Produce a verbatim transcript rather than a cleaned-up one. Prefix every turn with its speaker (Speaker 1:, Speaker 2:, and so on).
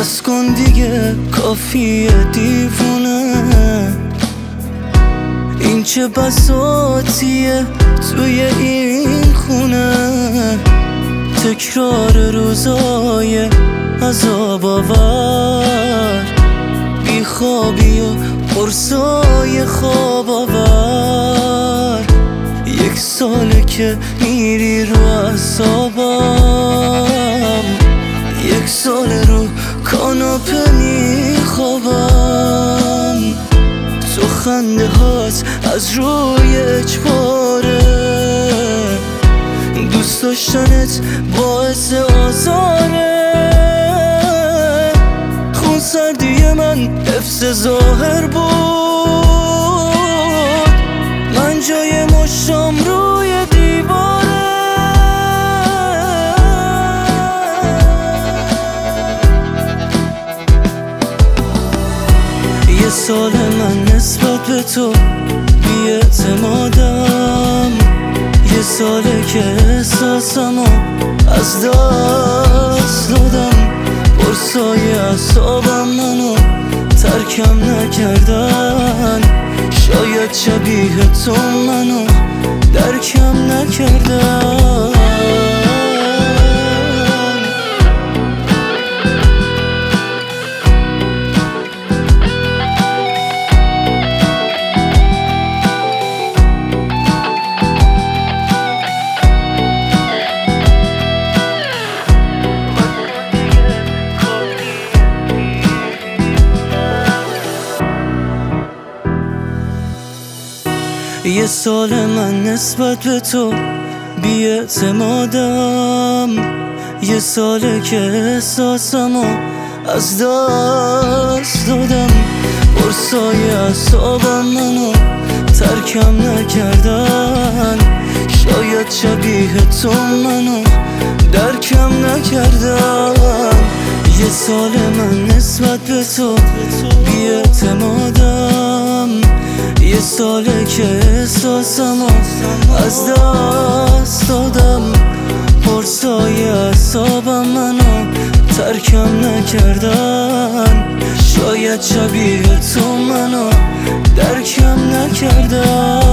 Speaker 1: بس کن دیگه، کافیه دیوونه. این چه بساطیه توی این خونه، تکرار روزای عذاب آور، بی خوابی و قرصای خواب آور. یک ساله که میری رو اعصابم، یک ساله رو کاناپه میخوابم. تو خنده هات از روی اجباره، دوست داشتنت باعث آزاره. خون سردی من حفظ ظاهر بود، من جای مشتم روی دیواره. یه سال من نسبت به تو بی اعتمادم، یه ساله که احساسمو از دست دادم. قرصای اعصابم منو ترکم نکردن، شاید شبیه تو منو درکم نکردن. یه سال من نسبت به تو بی اعتمادم، یه ساله که احساسمو از دست دادم. قرصای اعصابم منو ترکم نکردن، شاید شبیه تو منو درکم نکردن. یه سال من نسبت به تو بی اعتمادم، یه ساله که احساسمو از دست دادم. قرصای اعصابم منو ترکم نکردن، شاید شبیه تو منو درکم نکردن.